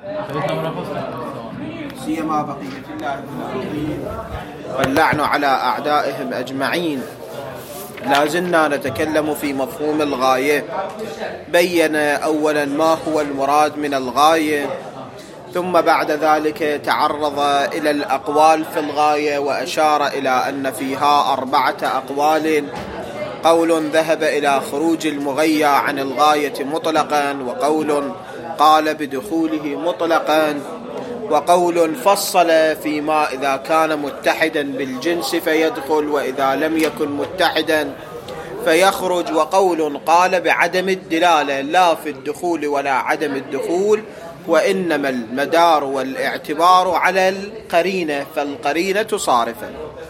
سيما بقية الله العظيم واللعن على أعدائهم أجمعين. لازلنا نتكلم في مفهوم الغاية. بين أولا ما هو المراد من الغاية، ثم بعد ذلك تعرض إلى الأقوال في الغاية وأشار إلى أن فيها 4 أقوال: قول ذهب إلى خروج المغيى عن الغاية مطلقا، وقول قال بدخوله مطلقا، وقول فصل فيما إذا كان متحدا بالجنس فيدخل وإذا لم يكن متحدا فيخرج، وقول قال بعدم الدلالة لا في الدخول ولا عدم الدخول، وإنما المدار والاعتبار على القرينة فالقرينة صارفة.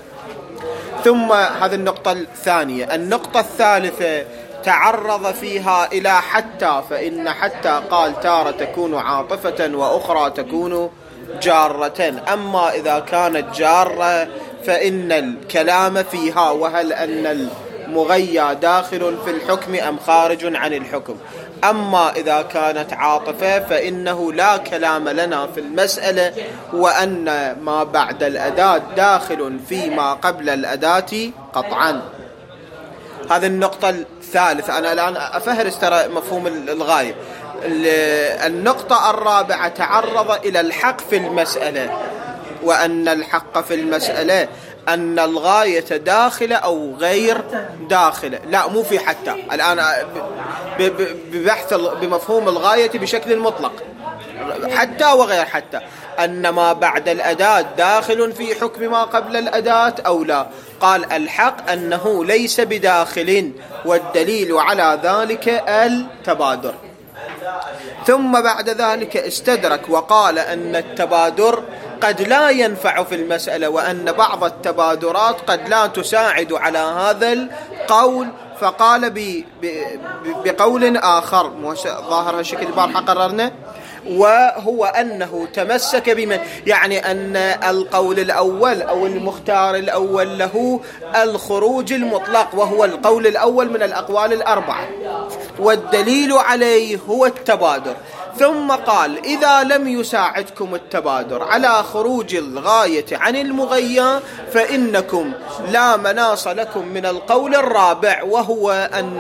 ثم هذه النقطة الثانية. النقطة الثالثة تعرض فيها إلى حتى، فإن حتى قال تارة تكون عاطفة وأخرى تكون جارة. أما إذا كانت جارة فإن الكلام فيها وهل أن المغيى داخل في الحكم أم خارج عن الحكم. أما إذا كانت عاطفة فإنه لا كلام لنا في المسألة، وأن ما بعد الأداة داخل فيما قبل الأداة قطعا. هذه النقطة الثالثة. أنا الآن أفهرس ترى مفهوم الغاية. النقطة الرابعة تعرض إلى الحق في المسألة، وأن الحق في المسألة أن الغاية داخلة أو غير داخلة. لا، مو في حتى الآن ببحث بمفهوم الغاية بشكل مطلق، حتى وغير حتى، أن ما بعد الأداة داخل في حكم ما قبل الأداة أو لا. قال الحق أنه ليس بداخل، والدليل على ذلك التبادر. ثم بعد ذلك استدرك وقال أن التبادر قد لا ينفع في المسألة، وأن بعض التبادرات قد لا تساعد على هذا القول، فقال بقول آخر ظاهر هالشكل البارحة قررنا، وهو أنه تمسك بمن، يعني أن القول الأول أو المختار الأول له الخروج المطلق، وهو القول الأول من الأقوال 4، والدليل عليه هو التبادر. ثم قال إذا لم يساعدكم التبادر على خروج الغاية عن المغيى فإنكم لا مناص لكم من القول الرابع، وهو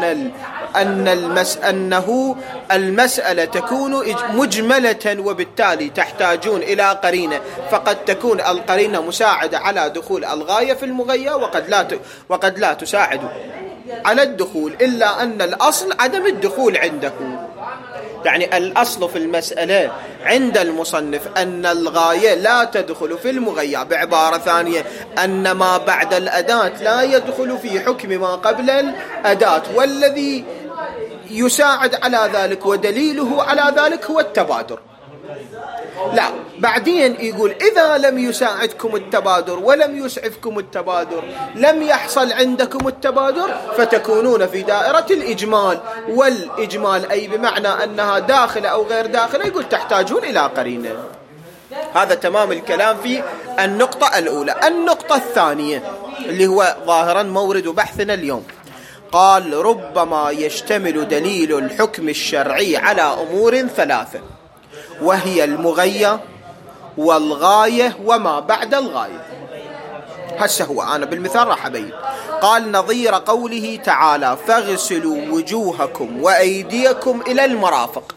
أنه المسألة تكون مجملة، وبالتالي تحتاجون إلى قرينة، فقد تكون القرينة مساعدة على دخول الغاية في المغيى وقد لا تساعد على الدخول، إلا أن الأصل عدم الدخول عنده. يعني الأصل في المسألة عند المصنف أن الغاية لا تدخل في المغيى، بعبارة ثانية أن ما بعد الأداة لا يدخل في حكم ما قبل الأداة، والذي يساعد على ذلك ودليله على ذلك هو التبادر. لا، بعدين يقول إذا لم يساعدكم التبادر ولم يسعفكم التبادر، لم يحصل عندكم التبادر، فتكونون في دائرة الإجمال. والإجمال أي بمعنى أنها داخلة أو غير داخلة، يقول تحتاجون إلى قرينة. هذا تمام الكلام في النقطة الأولى. النقطة الثانية اللي هو ظاهرا مورد بحثنا اليوم، قال ربما يشتمل دليل الحكم الشرعي على أمور 3، وهي المغية والغاية وما بعد الغاية. هسه هو أنا بالمثال راح أبين. قال نظير قوله تعالى فاغسلوا وجوهكم وأيديكم إلى المرافق.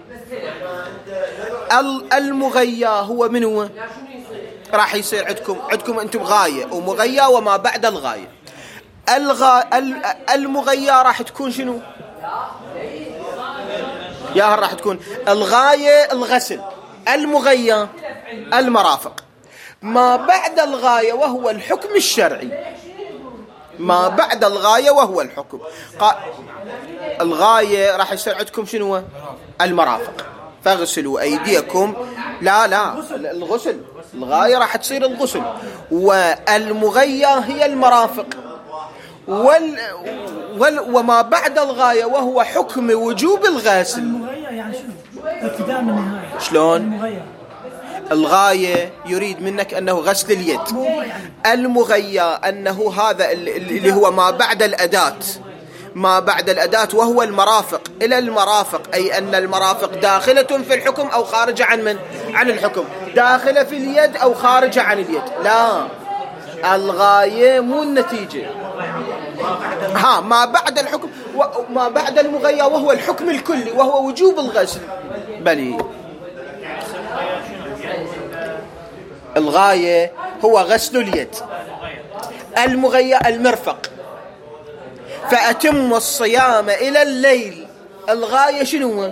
المغية هو من هو؟ راح يصير عندكم أنتم غاية ومغية وما بعد الغاية. المغية راح تكون شنو؟ يا راح تكون الغاية الغسل، المغية المرافق. ما بعد الغاية وهو الحكم الشرعي، ما بعد الغاية وهو الحكم. الغاية راح يصير عندكم شنو؟ المرافق. فاغسلوا أيديكم، لا الغسل، الغاية راح تصير الغسل، والمغية هي المرافق. وما بعد الغاية وهو حكم وجوب الغسل. المغية يعني شنو؟ ابتداء من النهاية. شلون؟ الغاية يريد منك أنه غسل اليد، المغية أنه هذا اللي هو ما بعد الأداة، ما بعد الأداة وهو المرافق إلى المرافق، أي أن المرافق داخلة في الحكم أو خارجة عن الحكم، داخلة في اليد أو خارجة عن اليد. لا، الغاية مو النتيجة. ما بعد الحكم ما بعد المغيى وهو الحكم الكلي وهو وجوب الغسل. بلي الغاية هو غسل اليد، المغيى المرفق. فأتم الصيام إلى الليل، الغاية شنو؟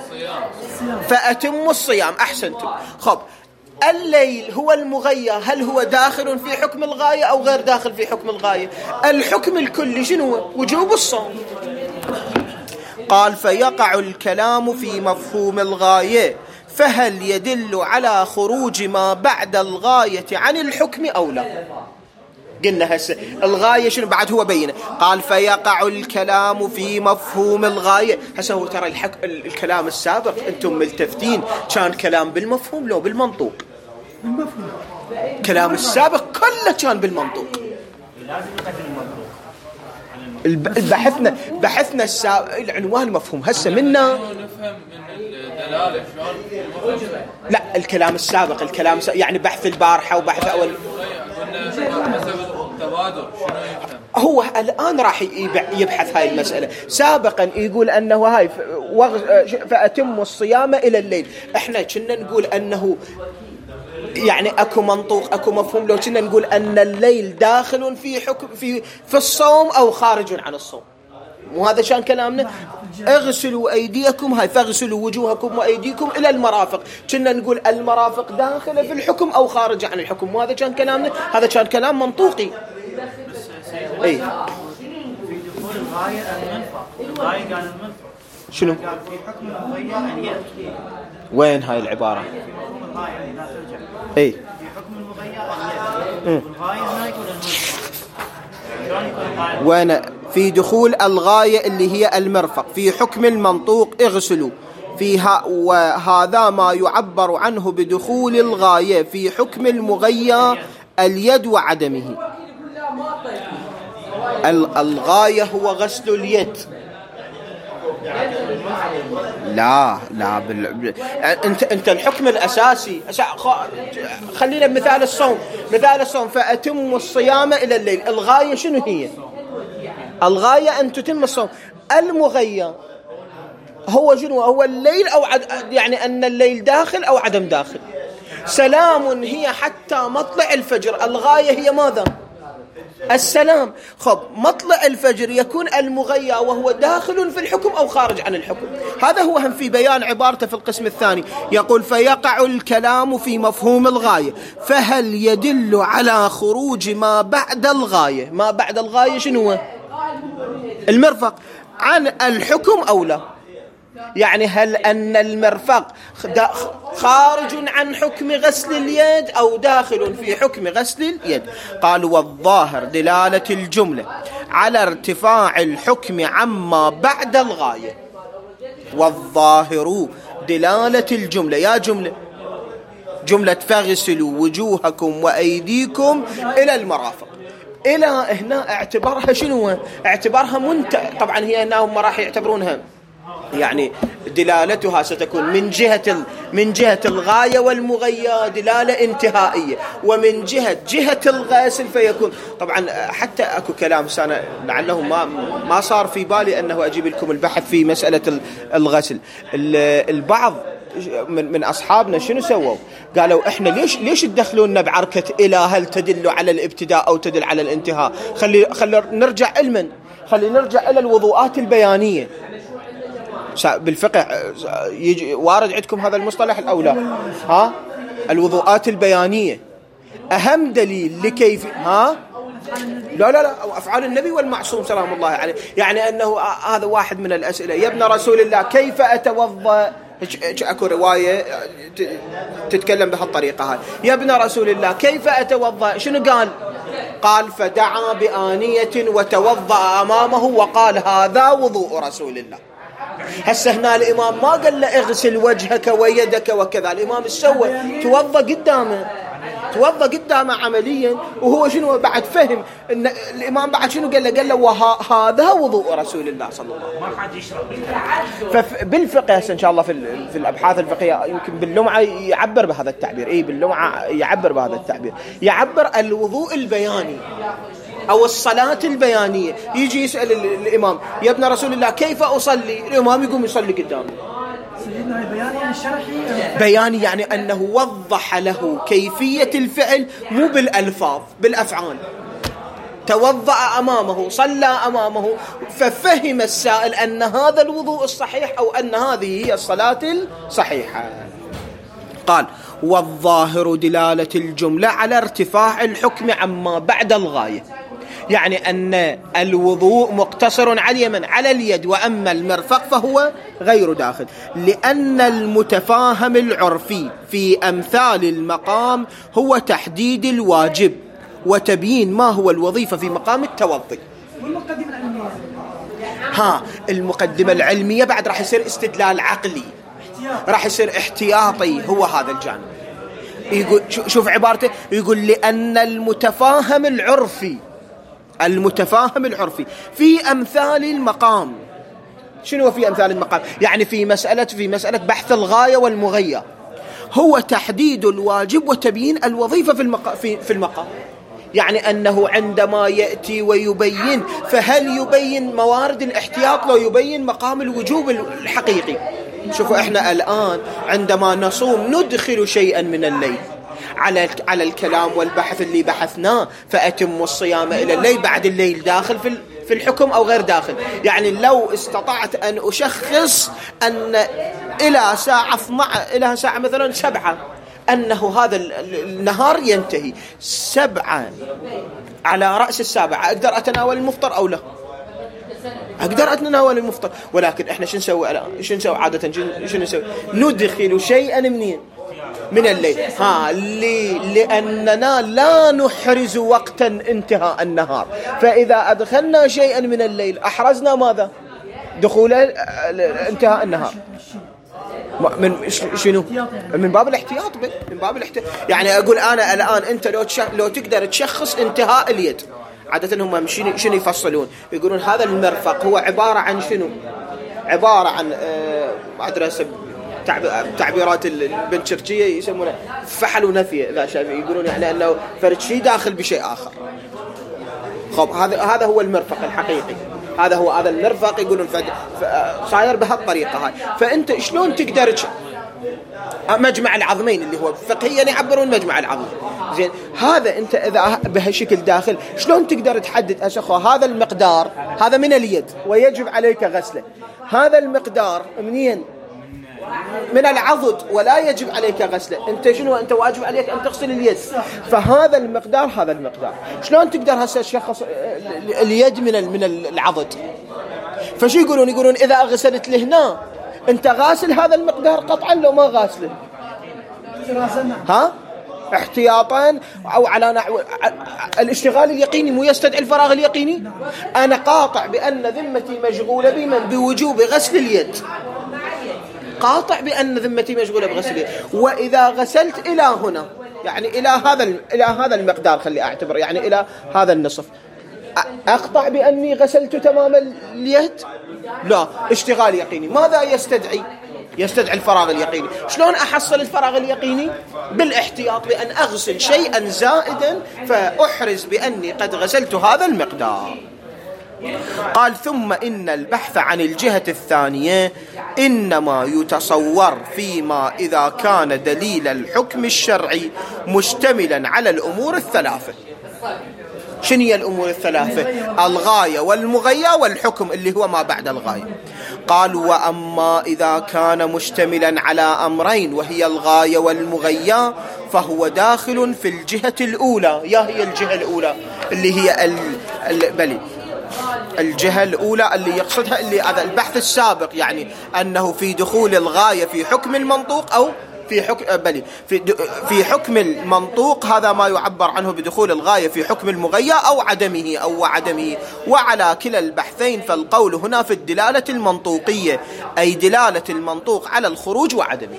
فأتم الصيام. أحسنتم. خب الليل هو المغيى، هل هو داخل في حكم الغاية أو غير داخل في حكم الغاية؟ الحكم الكلي شنو؟ وجوب الصوم. قال فيقع الكلام في مفهوم الغاية، فهل يدل على خروج ما بعد الغاية عن الحكم أو لا؟ قلنا هسه الغاية شنو بعد هو بينه. قال فيقع الكلام في مفهوم الغاية. هسه هو ترى الكلام السابق أنتم ملتفتين كان كلام بالمفهوم لو بالمنطوق؟ بالمفهوم. كلام السابق كله كان بالمنطوق. بحثنا العنوان مفهوم. هسه منا نفهم من الدلالة شلون. لا، الكلام السابق يعني بحث البارحة وبحث أول. التبادل شنو يفهم؟ هو الآن راح يبحث هاي المسألة. سابقا يقول أنه هاي فأتم الصيام إلى الليل. احنا كنا نقول أنه يعني اكو منطوق اكو مفهوم لو كنا نقول ان الليل داخل في حكم في الصوم او خارج عن الصوم. مو هذا شان كلامنا؟ اغسلوا ايديكم، هاي فاغسلوا وجوهكم وايديكم الى المرافق. كنا نقول المرافق داخله في الحكم او خارج عن الحكم. مو هذا كان كلامنا؟ هذا كان كلام منطوقي. اي في دخول الغاية المنفق. الغاية قال المنفق. شنو؟ قال في حكم المغير ان يأتي. وين هاي العبارة؟ في حكم الغاية لا ترجع. اي في حكم المغير ان يأتي. والغاية هنا يكون المنفق. شلون يكون الغاية؟ وين في دخول الغاية اللي هي المرفق في حكم المنطوق اغسلوا فيها، وهذا ما يعبر عنه بدخول الغاية في حكم المغيى اليد وعدمه. الغاية هو غسل اليد. لا انت الحكم الاساسي. خلينا بمثال الصوم. فأتم الصيام الى الليل، الغاية شنو هي؟ الغاية ان تتم الصوم. المغيى هو شنو؟ هو الليل او يعني ان الليل داخل او عدم داخل. سلام هي حتى مطلع الفجر، الغاية هي ماذا؟ السلام. خب مطلع الفجر يكون المغيى وهو داخل في الحكم أو خارج عن الحكم. هذا هو هم في بيان عبارته في القسم الثاني. يقول فيقع الكلام في مفهوم الغاية، فهل يدل على خروج ما بعد الغاية. ما بعد الغاية شنو؟ المرفق عن الحكم أو لا؟ يعني هل أن المرفق خارج عن حكم غسل اليد أو داخل في حكم غسل اليد؟ قال والظاهر دلالة الجملة على ارتفاع الحكم عما بعد الغاية. والظاهر دلالة الجملة، يا جملة فاغسلوا وجوهكم وأيديكم إلى المرافق، إلى هنا اعتبارها شنو؟ اعتبارها طبعا هي هنا هم راح يعتبرونها يعني دلالتها ستكون من جهة الغاية والمغيى دلالة انتهائية، ومن جهة الغسل فيكون طبعا حتى اكو كلام سنة لعله ما صار في بالي انه اجيب لكم البحث في مسألة الغسل. البعض من اصحابنا شنو سووا؟ قالوا احنا ليش تدخلوننا بعركة الى هل تدل على الابتداء او تدل على الانتهاء؟ خلي نرجع علما، خلي نرجع الى الوضوءات البيانية. بالفقه يجي وارد عندكم هذا المصطلح أو لا؟ الوضوءات البيانية أهم دليل لكيف لا أو أفعال النبي والمعصوم سلام الله عليه. يعني أنه هذا واحد من الأسئلة، يا ابن رسول الله كيف أتوضأ؟ أكو رواية تتكلم بهالطريقة هاي، يا ابن رسول الله كيف أتوضأ؟ شنو قال فدعا بآنية وتوضأ أمامه وقال هذا وضوء رسول الله. هسه هنا الإمام ما قال له اغسل وجهك ويدك وكذا، الإمام ايش سوى؟ توضى قدامه عمليا، وهو شنو بعد فهم ان الامام بعد شنو قال له وهذا وضوء رسول الله صلى الله عليه وسلم. ما حد يشرب. فبالفقه هسه ان شاء الله في الابحاث الفقهيه يمكن باللمعه يعبر بهذا التعبير، باللمعه يعبر بهذا التعبير، يعبر الوضوء البياني او الصلاه البيانيه. يجي يسال الامام يا ابن رسول الله كيف اصلي؟ الامام يقوم يصلي قدامه. بياني يعني أنه وضح له كيفية الفعل، مو بالألفاظ، بالأفعال. توضأ أمامه، صلى أمامه، ففهم السائل أن هذا الوضوء الصحيح أو أن هذه هي الصلاة الصحيحة. قال والظاهر دلالة الجملة على ارتفاع الحكم عما بعد الغاية، يعني أن الوضوء مقتصر على اليد، وأما المرفق فهو غير داخل، لأن المتفاهم العرفي في أمثال المقام هو تحديد الواجب وتبيين ما هو الوظيفة في مقام التوضي. والمقدمة العلمية المقدمة العلمية بعد راح يصير استدلال عقلي، راح يصير احتياطي، هو هذا الجانب. يقول شوف عبارته، يقول لأن المتفاهم العرفي في أمثال المقام. شنو في أمثال المقام؟ يعني في مسألة بحث الغاية والمغية، هو تحديد الواجب وتبيين الوظيفة في المقام. يعني أنه عندما يأتي ويبين، فهل يبين موارد الاحتياط لو يبين مقام الوجوب الحقيقي؟ شوفوا احنا الآن عندما نصوم ندخل شيئا من الليل على الكلام والبحث اللي بحثناه، فأتم الصيام إلى الليل، بعد الليل داخل في الحكم أو غير داخل. يعني لو استطعت أن أشخص أن إلى ساعة مثلا 7 أنه هذا النهار ينتهي 7 على رأس 7، أقدر أتناول المفطر أو لا؟ أقدر أتناول المفطر. ولكن إحنا شو نسوي عادة؟ شو نسوي؟ ندخل شيئا من الليل، لأننا لا نحرز وقتا انتهاء النهار، فإذا أدخلنا شيئا من الليل أحرزنا ماذا؟ دخول انتهاء النهار. من شنو؟ من باب الاحتياط. يعني أقول أنا الآن أنت لو تقدر تشخص انتهاء اليد، عادة هم شنو يفصلون؟ يقولون هذا المرفق هو عبارة عن شنو؟ عبارة عن أدرس تعبيرات البنشرشية يسمونه فحل ونفي، لا شيء، يقولون يعني أنه فرد شيء داخل بشيء آخر. خب هذا هو المرفق الحقيقي، هذا المرفق. يقولون صاير بهالطريقة هاي. فأنت شلون تقدر مجمع العظمين اللي هو فقهيا يعبرون مجمع العظمين، زين، هذا أنت إذا بهالشكل داخل شلون تقدر تحدد أشخاص هذا المقدار، هذا من اليد ويجب عليك غسله، هذا المقدار منين؟ من العضد ولا يجب عليك غسله. انت شنو؟ انت واجب عليك ان تغسل اليد، فهذا المقدار شلون تقدر هسه تشخص اليد من العضد؟ فشو يقولون اذا غسلت لهنا انت غاسل هذا المقدار قطعا لو ما غاسله، احتياطا او على نحو الاشتغال اليقيني، مو يستدعي الفراغ اليقيني. انا قاطع بان ذمتي مشغوله بوجوب غسل اليد، قاطع بأن ذمتي مشغولة بغسل اليد. وإذا غسلت إلى هنا، يعني إلى هذا المقدار، خلي أعتبر يعني إلى هذا النصف، أقطع بأني غسلت تمام اليد؟ لا، اشتغال يقيني. ماذا يستدعي الفراغ اليقيني. شلون أحصل الفراغ اليقيني؟ بالاحتياط، بأن أغسل شيئا زائدا فأحرز بأني قد غسلت هذا المقدار. قال ثم إن البحث عن الجهة الثانية إنما يتصور فيما إذا كان دليل الحكم الشرعي مشتملا على الأمور الثلاثة. شنو هي الأمور الثلاثة؟ الغاية والمغية والحكم اللي هو ما بعد الغاية. قال وأما إذا كان مشتملا على أمرين وهي الغاية والمغية فهو داخل في الجهة الأولى. هي الجهة الأولى اللي هي الجهة الأولى اللي يقصدها اللي هذا البحث السابق، يعني أنه في دخول الغاية في حكم المنطوق في حكم المنطوق هذا ما يعبر عنه بدخول الغاية في حكم المغيى أو عدمه. وعلى كلا البحثين فالقول هنا في الدلالة المنطوقية، أي دلالة المنطوق على الخروج وعدمه.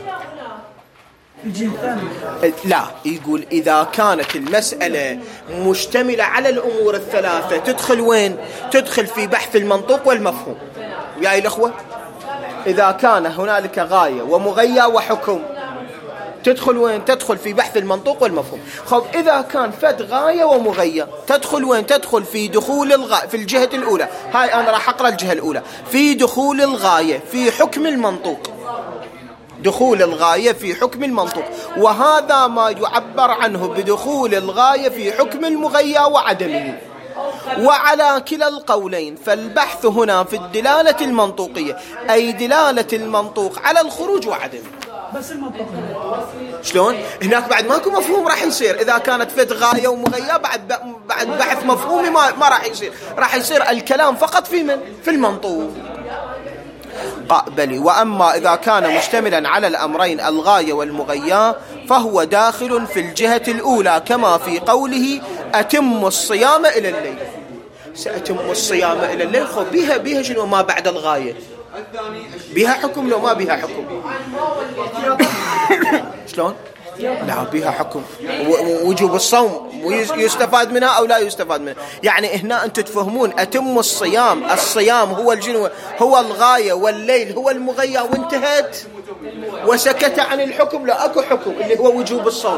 لا، يقول إذا كانت المسألة مشتملة على الأمور الثلاثة تدخل وين؟ تدخل في بحث المنطوق والمفهوم. يا الأخوة، إذا كان هنالك غاية ومغيى وحكم تدخل وين؟ تدخل في بحث المنطوق والمفهوم. خب إذا كان فد غاية ومغيى تدخل وين؟ تدخل في دخول الغاية في الجهة الأولى. هاي أنا راح أقرأ الجهة الأولى في دخول الغاية في حكم المنطوق. دخول الغاية في حكم المنطوق، وهذا ما يعبر عنه بدخول الغاية في حكم المغيى وعدمه. وعلى كلا القولين فالبحث هنا في الدلالة المنطوقية، أي دلالة المنطوق على الخروج وعدمه. بس المنطق شلون؟ هناك بعد ماكو مفهوم راح يصير. إذا كانت فد غاية ومغيى بعد بحث مفهومي ما راح يصير. راح يصير الكلام فقط في المنطوق. بلي. وأما إذا كان مشتملا على الأمرين الغاية والمغيى فهو داخل في الجهة الأولى، كما في قوله أتم الصيام إلى الليل. سأتم الصيام إلى الليل. خب بيها شنو ما بعد الغاية؟ بيها حكم لو ما بيها حكم؟ شلون؟ لا، بيها حكم. وجوب الصوم يستفاد منها أو لا يستفاد منها. يعني هنا أنتم تفهمون أتم الصيام هو الجنوة هو الغاية والليل هو المغيى وانتهت، وسكت عن الحكم. لا، أكو حكم اللي هو وجوب الصوم.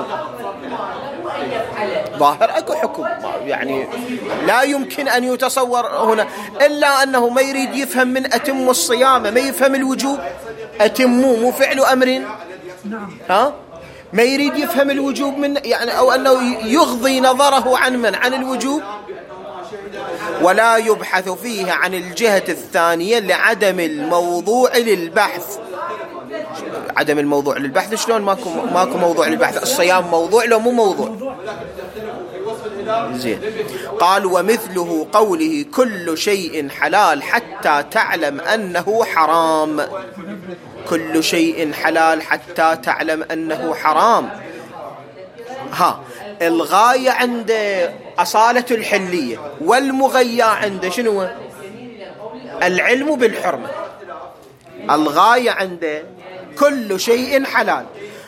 ظاهر أكو حكم، يعني لا يمكن أن يتصور هنا إلا أنه ما يريد يفهم من أتم الصيام، ما يفهم الوجوب. أتموا مو فعل أمر. ها، ما يريد يفهم الوجوب من يعني، أو أنه يغضي نظره عن الوجوب. ولا يبحث فيه عن الجهة الثانية لعدم الموضوع للبحث. عدم الموضوع للبحث شلون؟ ماكو موضوع للبحث. الصيام موضوع لو مو موضوع. زين. قال ومثله قوله كل شيء حلال حتى تعلم أنه حرام. كل شيء حلال حتى تعلم أنه حرام. الغاية عند أصالة الحلية، والمغيى عند شنو؟ العلم بالحرمة. الغاية عند كل شيء حلال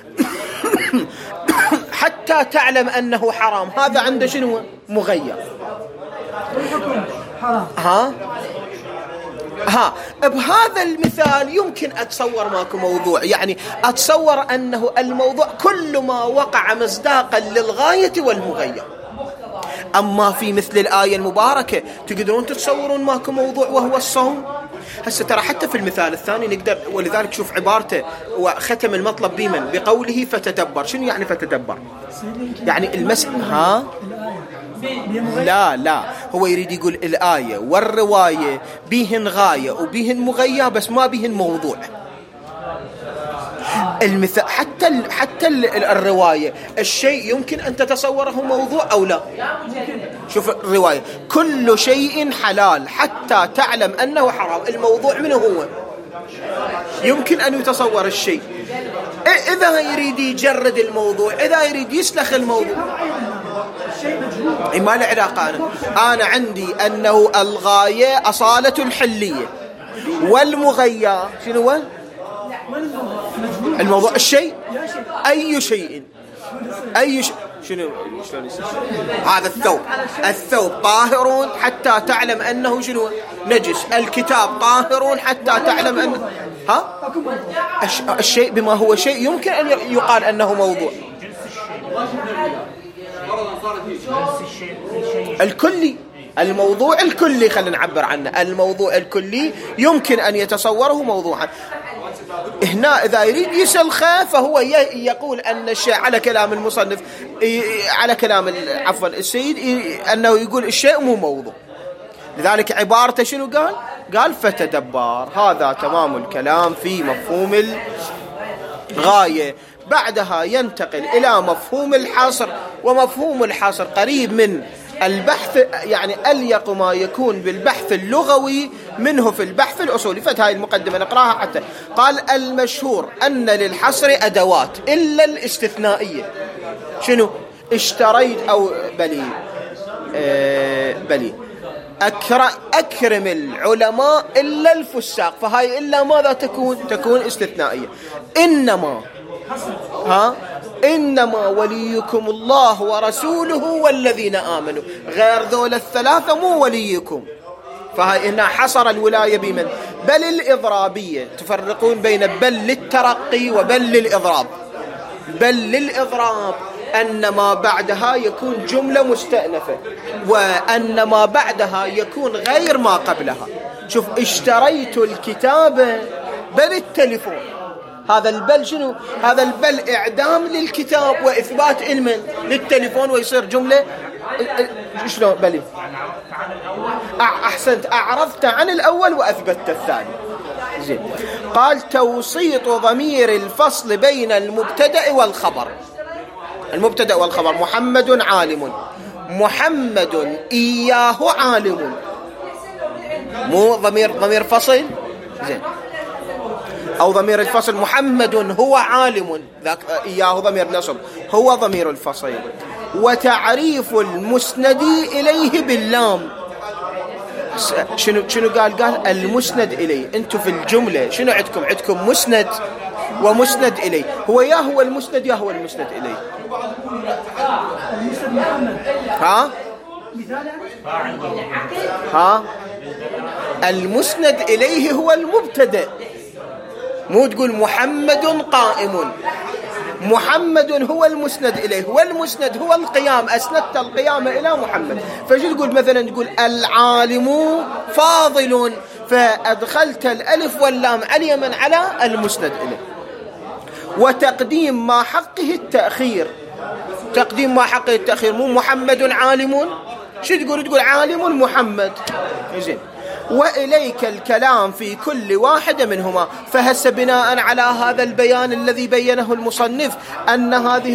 حتى تعلم أنه حرام، هذا عنده شنو؟ مغيى. بهذا المثال يمكن أتصور ماكو موضوع، يعني أتصور أنه الموضوع كل ما وقع مصداقا للغاية والمغيى. أما في مثل الآية المباركة تقدرون تتصورون ماكو موضوع وهو الصوم. هسه ترى حتى في المثال الثاني نقدر، ولذلك شوف عبارته وختم المطلب بمن؟ بقوله فتدبر. شنو يعني فتدبر؟ يعني المسألة لا هو يريد يقول الآية والرواية بيهن غاية وبيهن مغيى بس ما بيهن موضوع. المثال حتى الرواية الشيء يمكن أن تتصوره موضوع أو لا. شوف الرواية كل شيء حلال حتى تعلم أنه حرام. الموضوع منه هو يمكن أن يتصور الشيء. إذا يريد يجرد الموضوع، إذا يريد يسلخ الموضوع، ما له علاقة. أنا عندي أنه الغاية أصالة الحلية والمغيى شنو هو؟ الموضوع الشيء. أي شيء شنو شلون يصير؟ هذا الثوب طاهر حتى تعلم أنه شنو؟ نجس. الكتاب طاهر حتى تعلم أنه الشيء بما هو شيء يمكن أن يقال أنه موضوع. الكلي، الموضوع الكلي خلينا نعبر عنه. الموضوع الكلي يمكن أن يتصوره موضوعا. هنا إذا يريد يسلخه فهو يقول أن الشيء على كلام المصنف، على كلام عفوا السيد، أنه يقول الشيء مو موضوع. لذلك عبارته شنو قال فتدبر. هذا تمام الكلام في مفهوم الغاية. بعدها ينتقل إلى مفهوم الحصر، ومفهوم الحصر قريب من البحث، يعني أليق ما يكون بالبحث اللغوي منه في البحث الأصولي. فهذه المقدمة نقراها حتى قال المشهور أن للحصر أدوات إلا الاستثنائية. شنو؟ اشتريت أو بلي أكرم العلماء إلا الفساق، فهاي إلا ماذا تكون استثنائية. إنما وليكم الله ورسوله والذين آمنوا، غير ذول الثلاثة مو وليكم. فهاي إنها حصر الولاية بمن؟ بل الإضرابية. تفرقون بين بل للترقي وبل للإضراب. بل للإضراب أن ما بعدها يكون جملة مستأنفة، وأن ما بعدها يكون غير ما قبلها. شوف، اشتريت الكتاب بل التليفون، هذا البل شنو؟ هذا البل إعدام للكتاب وإثبات علم للتليفون، ويصير جملة شلون بلي؟ أحسنت، أعرضت عن الأول وأثبتت الثاني. زين. قال توسيط ضمير الفصل بين المبتدأ والخبر. المبتدأ والخبر: محمد عالم، محمد إياه عالم، مو ضمير فصل. زين. أو ضمير الفصل محمد هو عالم، ذاك إياه ضمير نصب، هو ضمير الفصل. وتعريف المسند إليه باللام. شنو قال المسند إليه. أنتم في الجملة شنو عندكم مسند ومسند إليه. هو المسند يا هو المسند إليه. المسند إليه هو المبتدأ. مو تقول محمد قائم، محمد هو المسند إليه، والمسند هو القيام، أسندت القيام إلى محمد. فشو تقول مثلا؟ تقول العالم فاضل، فأدخلت الألف واللام على من؟ على المسند إليه. وتقديم ما حقه التأخير. تقديم ما حقه التأخير، مو محمد عالم، شو تقول؟ تقول عالم محمد. زين. وإليك الكلام في كل واحدة منهما. فهس بناء على هذا البيان الذي بينه المصنف أن هذه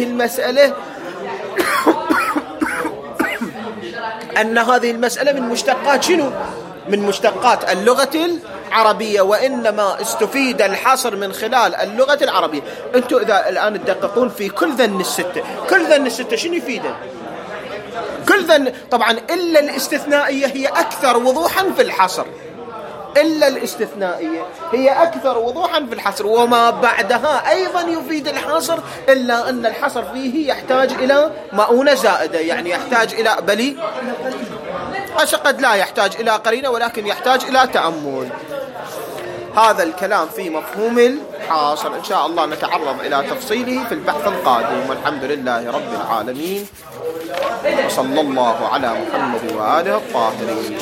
المسألة من مشتقات شنو؟ من مشتقات اللغة العربية، وإنما استفيد الحصر من خلال اللغة العربية. أنتم إذا الآن تدققون في كل ذن الستة شنو يفيده؟ كل ذن طبعا إلا الاستثنائية هي أكثر وضوحا في الحصر. إلا الاستثنائية هي أكثر وضوحا في الحصر، وما بعدها أيضا يفيد الحصر، إلا أن الحصر فيه يحتاج إلى مؤونة زائدة، يعني يحتاج إلى بلي قد لا يحتاج إلى قرينة، ولكن يحتاج إلى تأمل. هذا الكلام في مفهوم الحاصر، إن شاء الله نتعرض إلى تفصيله في البحث القادم، والحمد لله رب العالمين، وصلى الله على محمد وآله الطاهرين.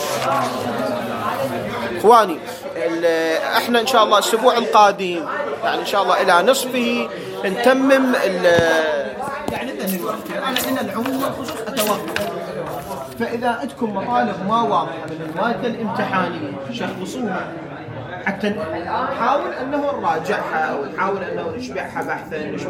إخواني، احنا إن شاء الله الأسبوع القادم، يعني إن شاء الله إلى نصفه، نتمم يعني أنا العموم والخصوص أتوقف. فإذا عندكم مطالب ما واضحة من المادة الامتحانية شخصوها، حتى نحاول أنه نراجعها، أو نحاول أنه نشبعها بحثا.